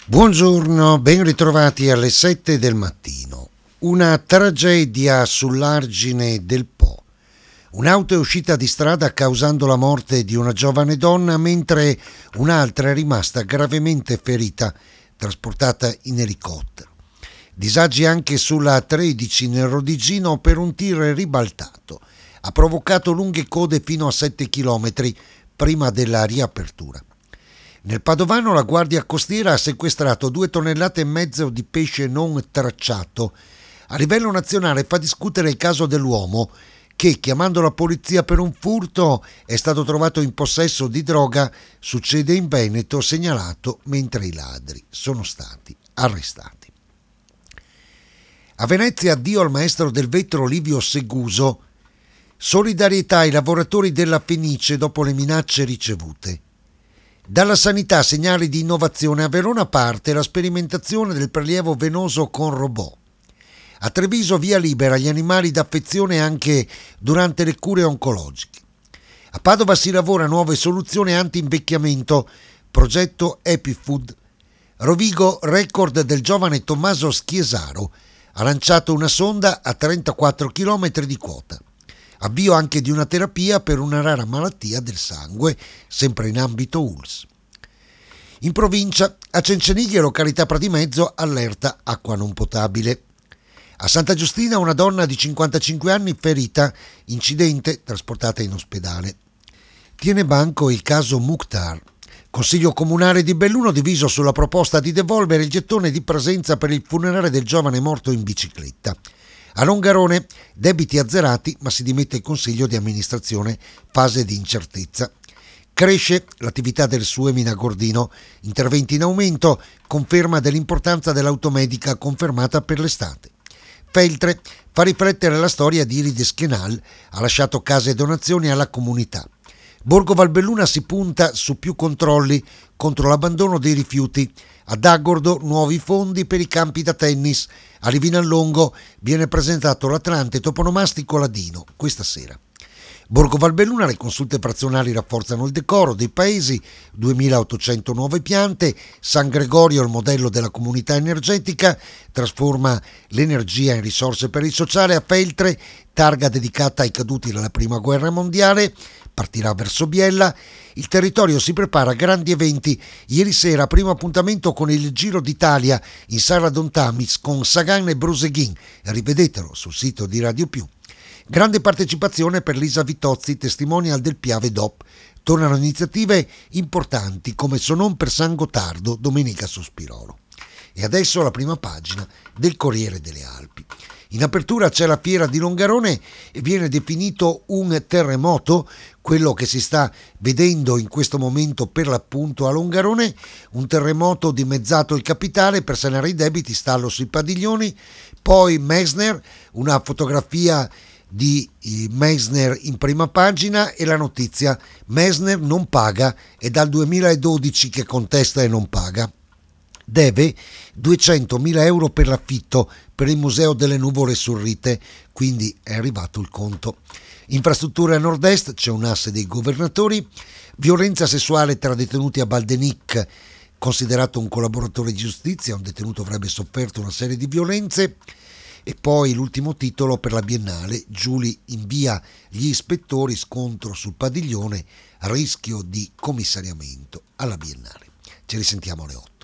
Buongiorno, ben ritrovati alle 7 del mattino. Una tragedia sull'argine del Po. Un'auto è uscita di strada causando la morte di una giovane donna, mentre un'altra è rimasta gravemente ferita, trasportata in elicottero. Disagi anche sulla 13 nel Rodigino per un tir ribaltato. Ha provocato lunghe code fino a 7 km prima della riapertura. Nel Padovano la Guardia Costiera ha sequestrato 2,5 tonnellate di pesce non tracciato. A livello nazionale fa discutere il caso dell'uomo che, chiamando la polizia per un furto, è stato trovato in possesso di droga. Succede in Veneto, segnalato mentre i ladri sono stati arrestati. A Venezia addio al maestro del vetro Livio Seguso. Solidarietà ai lavoratori della Fenice dopo le minacce ricevute. Dalla sanità segnali di innovazione. A Verona parte la sperimentazione del prelievo venoso con robot. A Treviso via libera agli animali d'affezione anche durante le cure oncologiche. A Padova si lavora a nuove soluzioni anti-invecchiamento, progetto EpiFood. Rovigo, record del giovane Tommaso Schiesaro, ha lanciato una sonda a 34 km di quota. Avvio anche di una terapia per una rara malattia del sangue, sempre in ambito ULSS. In provincia, a Cenceniglia, località Pradimezzo, allerta acqua non potabile. A Santa Giustina una donna di 55 anni ferita, incidente, trasportata in ospedale. Tiene banco il caso Mukhtar. Consiglio comunale di Belluno diviso sulla proposta di devolvere il gettone di presenza per il funerale del giovane morto in bicicletta. A Longarone, debiti azzerati, ma si dimette il consiglio di amministrazione, fase di incertezza. Cresce l'attività del Suemina Gordino, interventi in aumento, conferma dell'importanza dell'automedica confermata per l'estate. Feltre fa riflettere la storia di Iride Schenal, ha lasciato case e donazioni alla comunità. Borgo Valbelluna si punta su più controlli contro l'abbandono dei rifiuti. Ad Agordo nuovi fondi per i campi da tennis. A Livinallongo viene presentato l'Atlante toponomastico ladino questa sera. Borgo Valbelluna, le consulte frazionali rafforzano il decoro dei paesi, 2.800 nuove piante. San Gregorio, il modello della comunità energetica, trasforma l'energia in risorse per il sociale. A Feltre, targa dedicata ai caduti della Prima Guerra Mondiale, partirà verso Biella. Il territorio si prepara a grandi eventi. Ieri sera primo appuntamento con il Giro d'Italia in Sala Don Tamis con Sagan e Bruseghin. Rivedetelo sul sito di Radio Più. Grande partecipazione per Lisa Vitozzi, testimonial del Piave DOP. Tornano iniziative importanti come Sonon per San Gottardo, domenica Sospirolo. E adesso la prima pagina del Corriere delle Alpi. In apertura c'è la fiera di Longarone e viene definito un terremoto, quello che si sta vedendo in questo momento per l'appunto a Longarone, un terremoto dimezzato il capitale per sanare i debiti, stallo sui padiglioni. Poi Meissner, una fotografia di Meissner in prima pagina e la notizia: Meissner non paga, è dal 2012 che contesta e non paga. Deve 200.000 euro per l'affitto per il Museo delle Nuvole Surrite, quindi è arrivato il conto. Infrastrutture a nord-est, c'è un asse dei governatori. Violenza sessuale tra detenuti a Baldenic, considerato un collaboratore di giustizia, un detenuto avrebbe sofferto una serie di violenze. E poi l'ultimo titolo per la Biennale: Giuli invia gli ispettori, scontro sul padiglione, rischio di commissariamento alla Biennale. Ci risentiamo alle 8.